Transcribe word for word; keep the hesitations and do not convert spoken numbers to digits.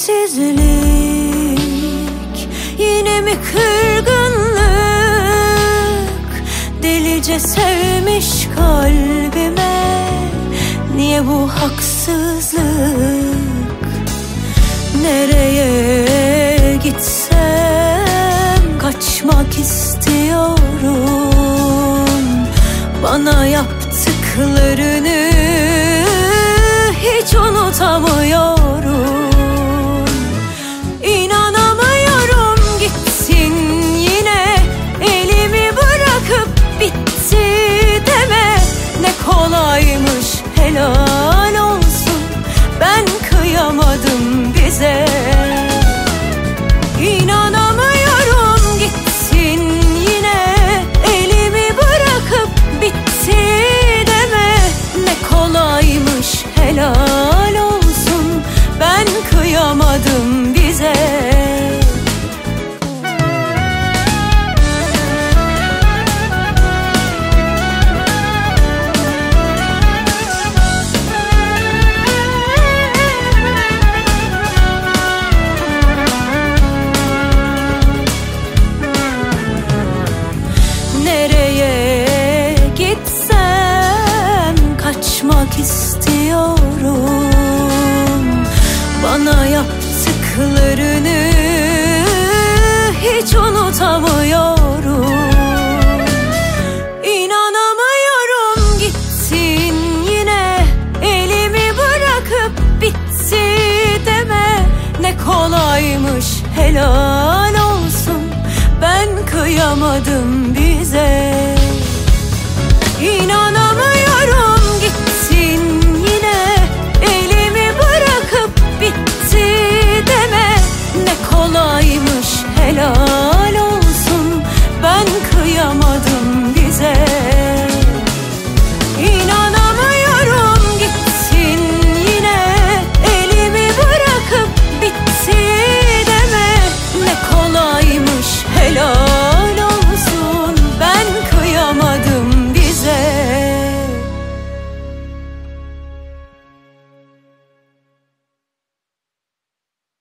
sensizlik, yine mi kırgınlık? Delice sevmiş kalbime, niye bu haksızlık? Nereye gitsem kaçmak istiyorum. Bana yaptıklarını hiç unutamıyorum. İnanamıyorum, gitsin yine elimi bırakıp bitti deme. Ne kolaymış, helal olsun, ben kıyamadım bize. İnanamıyorum, gitsin yine elimi bırakıp bitti deme. Ne kolaymış, helal olsun, ben kıyamadım